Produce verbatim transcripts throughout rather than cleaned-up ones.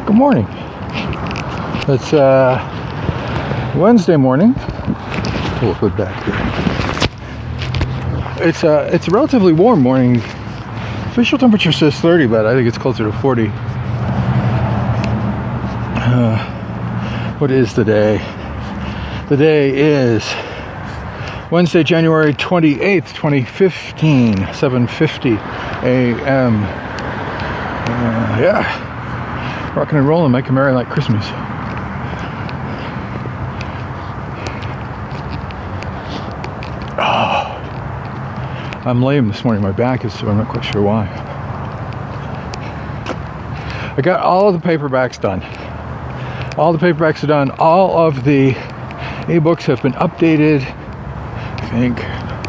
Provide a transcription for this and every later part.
Good morning. It's uh, Wednesday morning. Pull a hood back here. It's uh, it's a relatively warm morning. Official temperature says thirty, but I think it's closer to forty. Uh, what is the day? The day is Wednesday, January twenty-eighth, twenty fifteen, seven fifty a.m. Uh, yeah. Rocking and rolling, making merry like Christmas. Oh, I'm lame this morning. My back is sore. I'm not quite sure why. I got all of the paperbacks done. All the paperbacks are done. All of the ebooks have been updated. I think.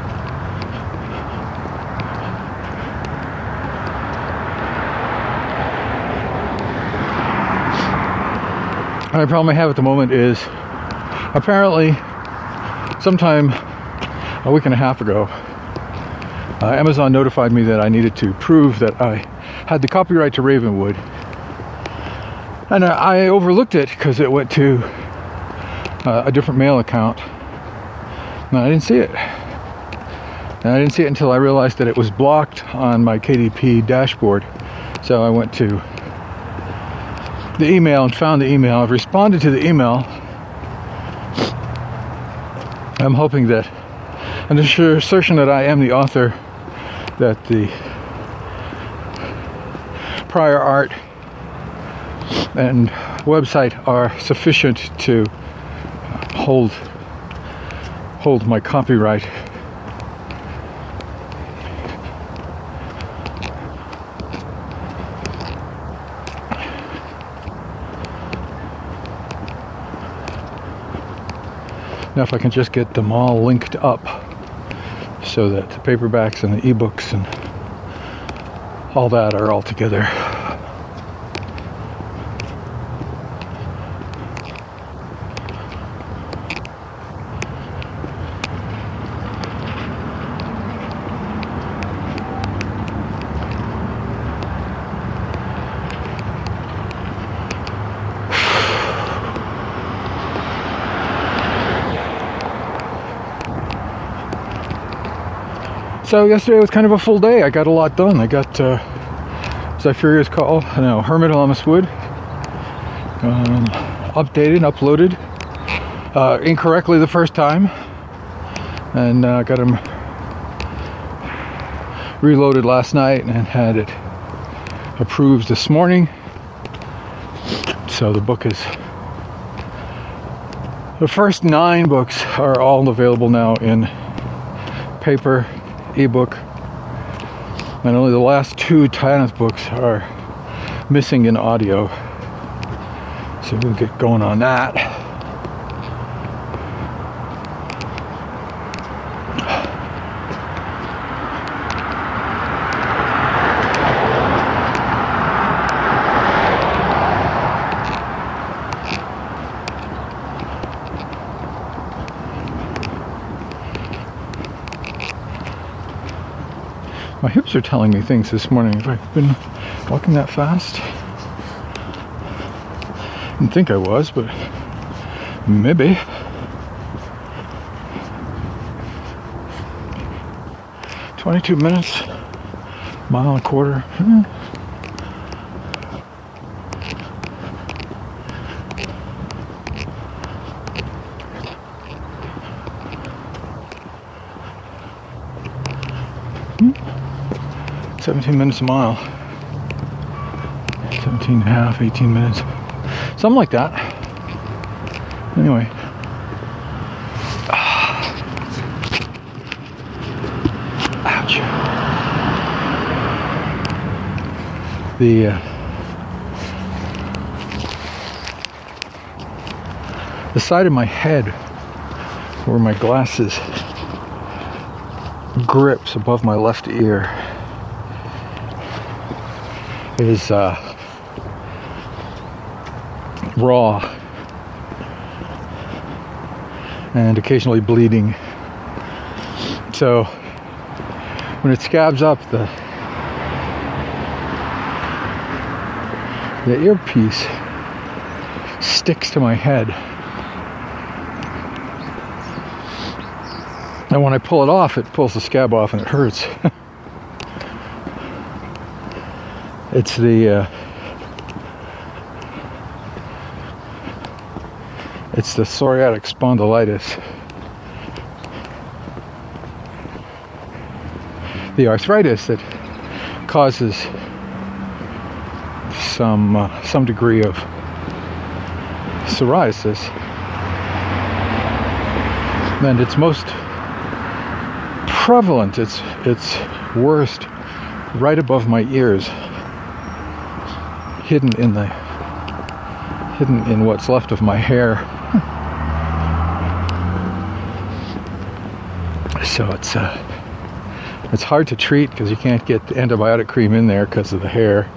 The only problem I have at the moment is apparently sometime a week and a half ago, uh, Amazon notified me that I needed to prove that I had the copyright to Ravenwood. And I, I overlooked it because it went to uh, a different mail account. And I didn't see it. And I didn't see it until I realized that it was blocked on my K D P dashboard. So I went to the email and found the email. I've responded to the email. I'm hoping that an assertion that I am the author, that the prior art and website are sufficient to hold hold my copyright. Now if I can just get them all linked up so that the paperbacks and the ebooks and all that are all together. So yesterday was kind of a full day. I got a lot done. I got uh, Zyphuria's Call, no, Hermit on Lammas Wood, um, updated, uploaded uh, incorrectly the first time, and uh, got them reloaded last night and had it approved this morning. So the book is, the first nine books are all available now in paper, ebook, and only the last two Tanith books are missing in audio, so we'll get going on that. My hips are telling me things this morning. Have I been walking that fast? I didn't think I was, but maybe. twenty-two minutes, mile and a quarter. Hmm. seventeen minutes a mile. seventeen and a half, eighteen minutes. Something like that. Anyway. Ouch. The uh, the side of my head where my glasses grips above my left ear is uh, raw and occasionally bleeding. So when it scabs up, the the earpiece sticks to my head. And when I pull it off, it pulls the scab off and it hurts. It's the uh, it's the psoriatic spondylitis. The arthritis that causes some uh, some degree of psoriasis, and it's most prevalent, it's it's worst right above my ears, hidden in the hidden in what's left of my hair. So it's uh, it's hard to treat because you can't get antibiotic cream in there because of the hair.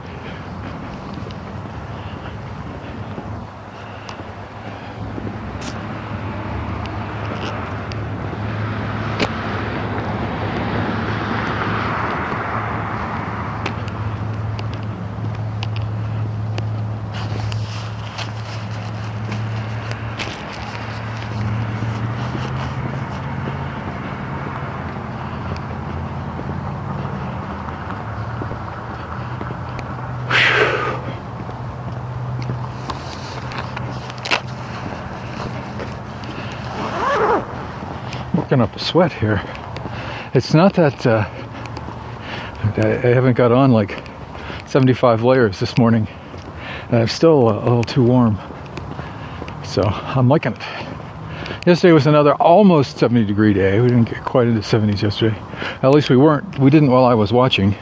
Working up a sweat here. It's not that uh, I haven't got on like seventy-five layers this morning, and I'm still a, a little too warm. So I'm liking it. Yesterday was another almost seventy degree day. We didn't get quite into seventies yesterday. At least we weren't. We didn't while I was watching.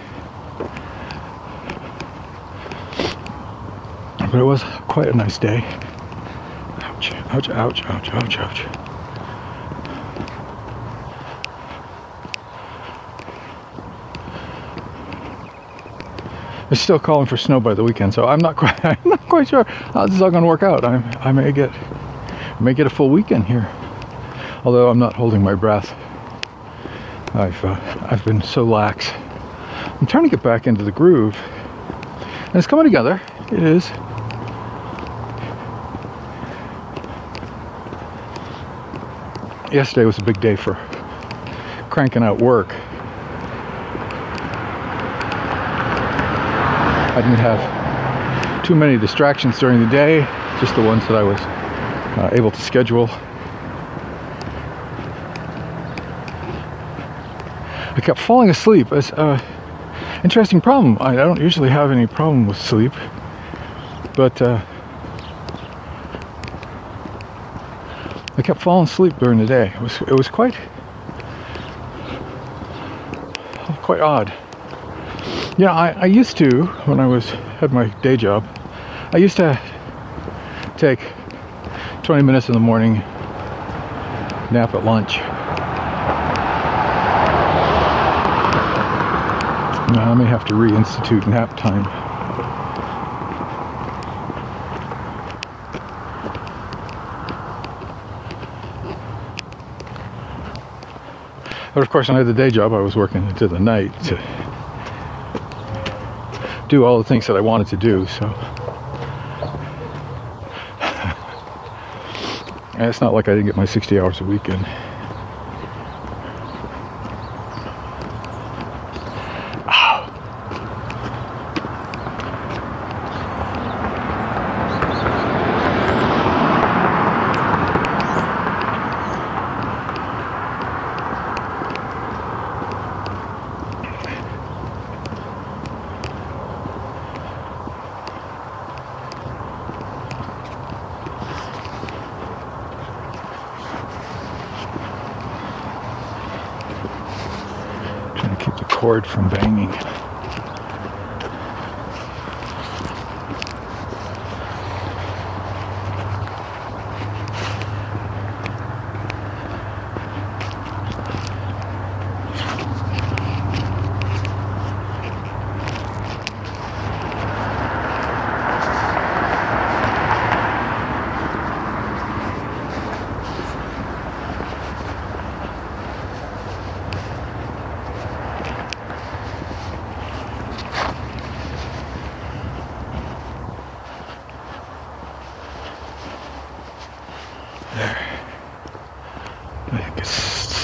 But it was quite a nice day. Ouch, ouch, ouch, ouch, ouch, ouch. It's still calling for snow by the weekend, so I'm not quite I'm not quite sure how this is all going to work out. I I may get may get a full weekend here, although I'm not holding my breath. I've uh, I've been so lax. I'm trying to get back into the groove, and it's coming together. It is. Yesterday was a big day for cranking out work. I didn't have too many distractions during the day, just the ones that I was uh, able to schedule. I kept falling asleep. It's an interesting problem. I, I don't usually have any problem with sleep, but uh, I kept falling asleep during the day. It was it was quite quite odd. Yeah, I, I used to, when I was had my day job, I used to take twenty minutes in the morning, nap at lunch. Now I may have to reinstitute nap time. But of course, when I had the day job, I was working into the night to do all the things that I wanted to do, so and it's not like I didn't get my sixty hours a week in. Cord from banging.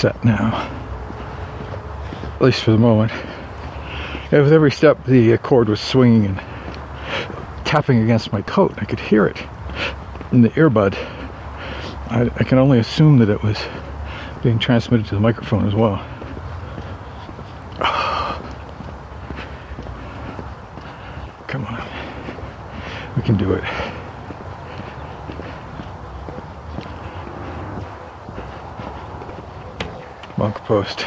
set now, at least for the moment. And with every step, the cord was swinging and tapping against my coat. I could hear it in the earbud. I, I can only assume that it was being transmitted to the microphone as well. Come on, we can do it. Monk post.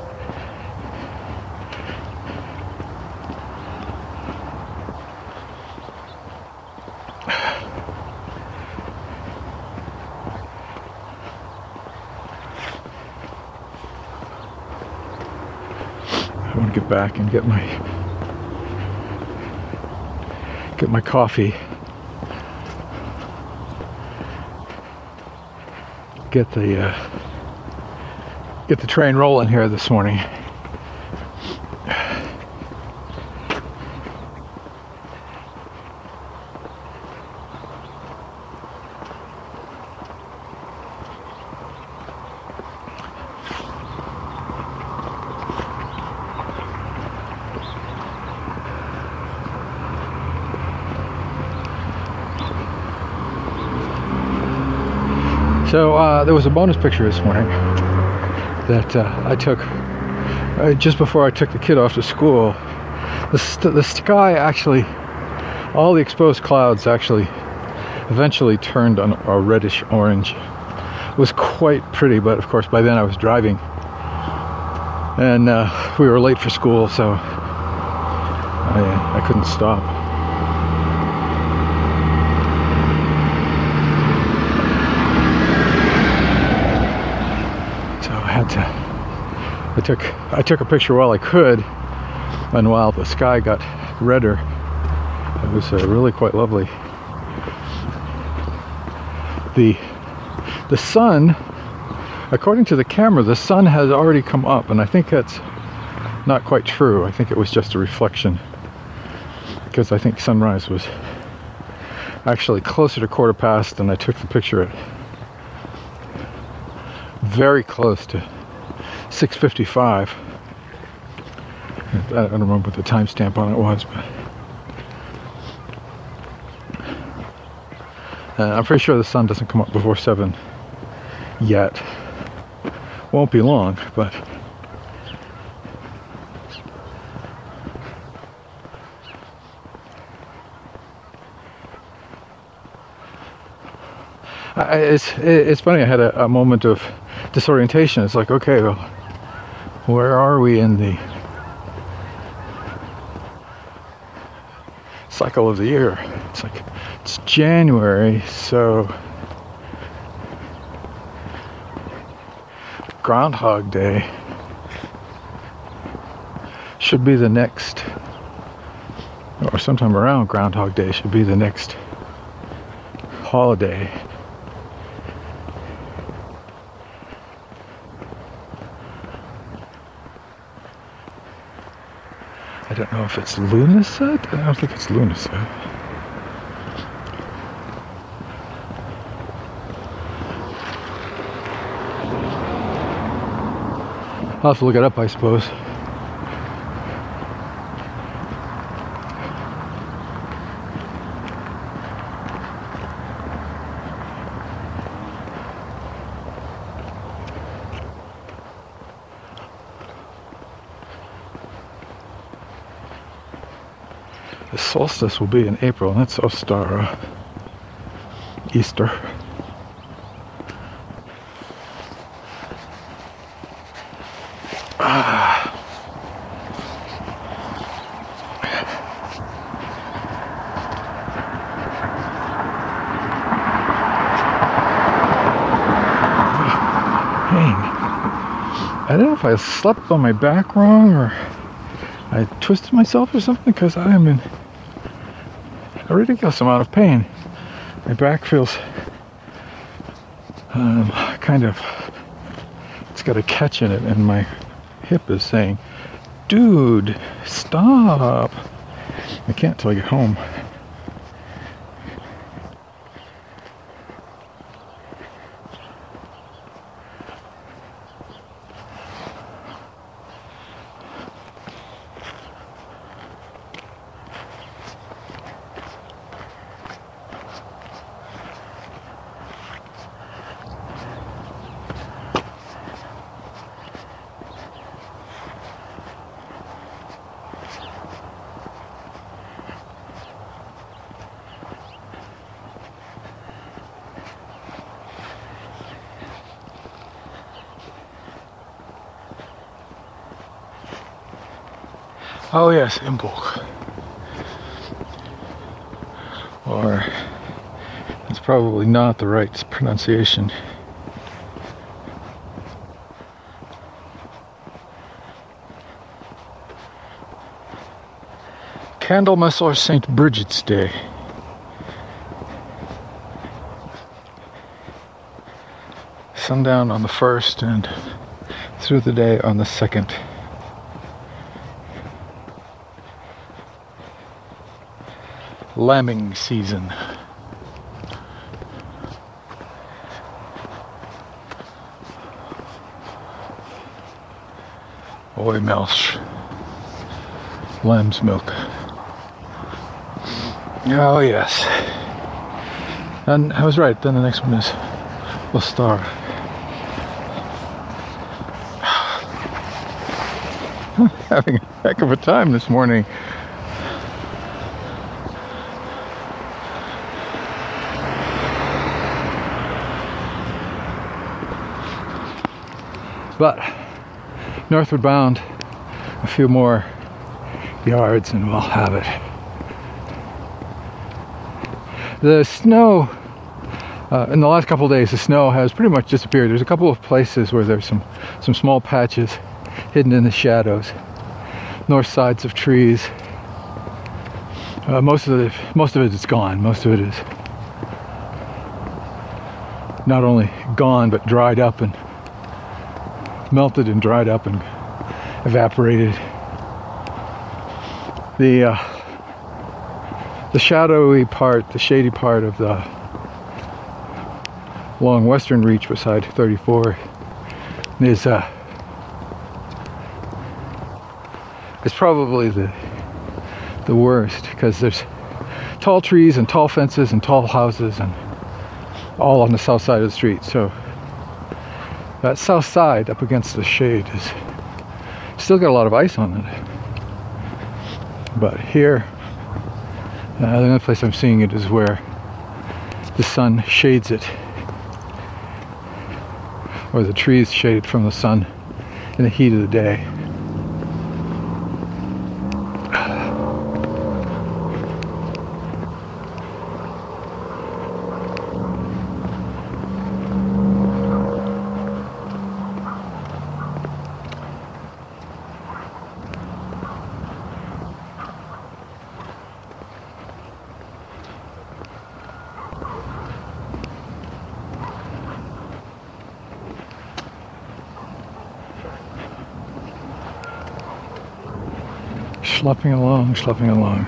I want to get back and get my get my coffee. Get the uh, get the train rolling here this morning. So uh, there was a bonus picture this morning that uh, I took uh, just before I took the kid off to school. The, st the sky actually, all the exposed clouds actually eventually turned on a reddish orange. It was quite pretty, but of course by then I was driving and uh, we were late for school, so I, I couldn't stop. To, I took I took a picture while I could, and while the sky got redder, it was uh, really quite lovely. The the sun, according to the camera, the sun has already come up, and I think that's not quite true. I think it was just a reflection, because I think sunrise was actually closer to quarter past, and I took the picture at very close to six fifty-five. I don't remember what the timestamp on it was, but uh, I'm pretty sure the sun doesn't come up before seven yet. Won't be long, but I, it's it's funny. I had a, a moment of disorientation. It's like, okay, well, where are we in the cycle of the year? It's like, it's January, so Groundhog Day should be the next, or sometime around Groundhog Day should be the next holiday. I don't know if it's Lunasat. I don't think it's Lunasat. I'll have to look it up, I suppose. The solstice will be in April, and that's Ostara, Easter. Ah. Dang. I don't know if I slept on my back wrong or I twisted myself or something, because I am in a ridiculous amount of pain. My back feels um, kind of, it's got a catch in it, and my hip is saying, dude, stop. I can't till I get home. Oh yes, Imbolc. Or it's probably not the right pronunciation. Candlemas or Saint Bridget's Day. Sundown on the first and through the day on the second. Lambing season. Oy Melch. Lamb's milk. Oh yes. And I was right, then the next one is Le Star. Having a heck of a time this morning. But northward bound, a few more yards and we'll have it. The snow, uh, in the last couple of days, the snow has pretty much disappeared. There's a couple of places where there's some, some small patches hidden in the shadows, north sides of trees. Uh, most of it, most of it is gone. Most of it is not only gone, but dried up and melted and dried up and evaporated. The uh, the shadowy part, the shady part of the long western reach beside thirty-four is uh, is probably the the worst, because there's tall trees and tall fences and tall houses and all on the south side of the street. So that south side up against the shade is still got a lot of ice on it. But here, uh, the only place I'm seeing it is where the sun shades it, or the trees shade it from the sun in the heat of the day. Schlepping along, schlepping along.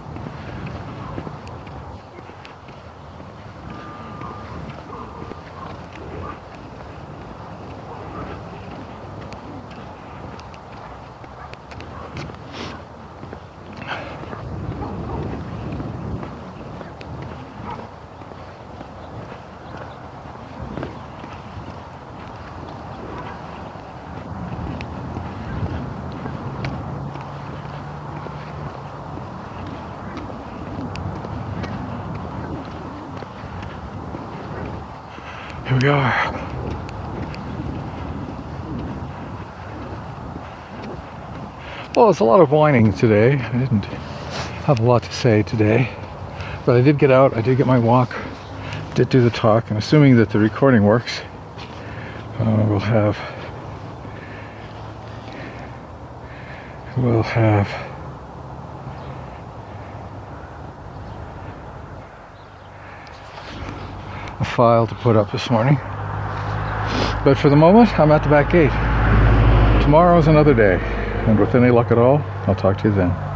Here we are. Well, it's a lot of whining today. I didn't have a lot to say today, but I did get out, I did get my walk, did do the talk, and assuming that the recording works, uh, we'll have we'll have a file to put up this morning. But for the moment, I'm at the back gate. Tomorrow's another day, and with any luck at all, I'll talk to you then.